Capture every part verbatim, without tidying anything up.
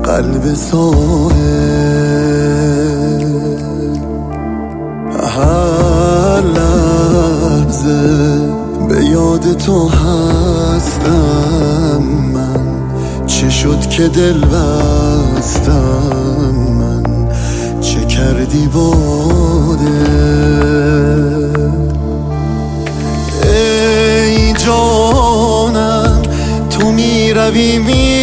قلب ساحل. هر لحظه به یاد تو هستم من، چه شد که دل بستم من، چه کردی باده. ای جانم تو می روی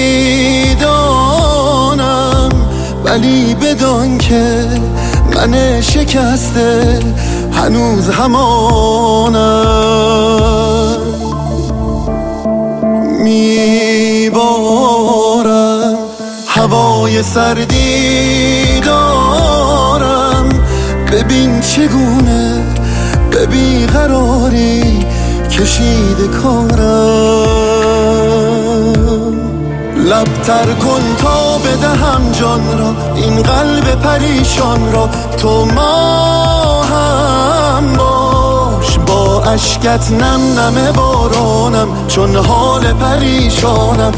میدانم، ولی بدان که من شکسته هنوز همانم. میبارم هوای سردی دارم، ببین چگونه به بیقراری کشیده کارم. لبتر کن تا بدهم جان را، این قلب پریشان را، تو ما هم باش. با اشکت نم نم بارانم، چون حال پریشانم،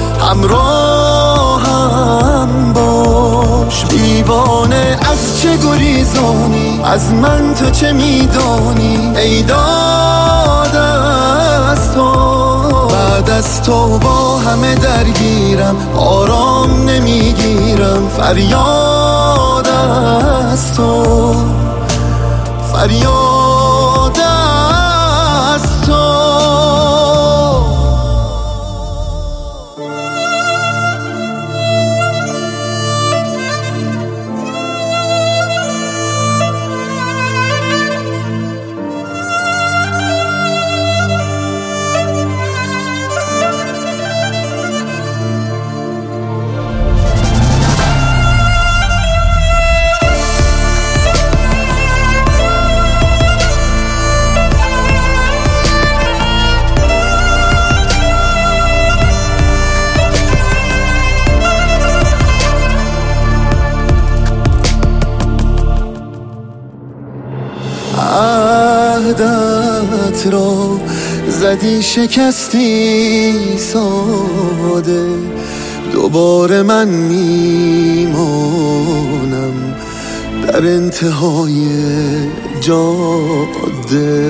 همراهم باش. دیوانه از چه گریزانی، از من تو چه میدانی، ای داده از تو. بعد از تو با همه درگیرم، آرام نمیگیرم، فریاد از تو، فریاد از تو. عهدت را زدی شکستی ساده، دوباره من میمانم در انتهای جاده.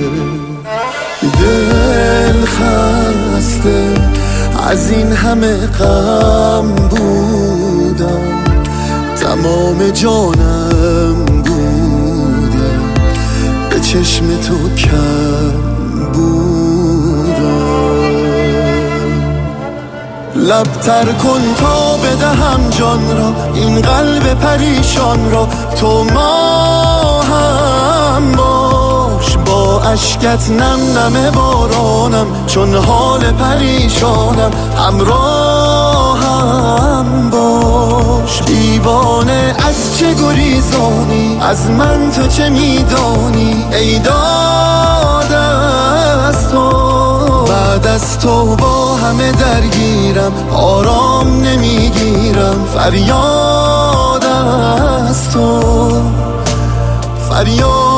دل خسته از این همه غم بودم، تمام جانم چشم تو کم بودم. لبتر کن تا بدهم جان را، این قلب پریشان را، تو ما هم باش. با اشکت نم نم بارانم، چون حال پریشانم، همراهم باش. دیوانه از چه گریزانی، از من تو چه میدانی، ای داده از تو. بعد از تو با همه درگیرم، آرام نمیگیرم، فریاد از تو، فریاد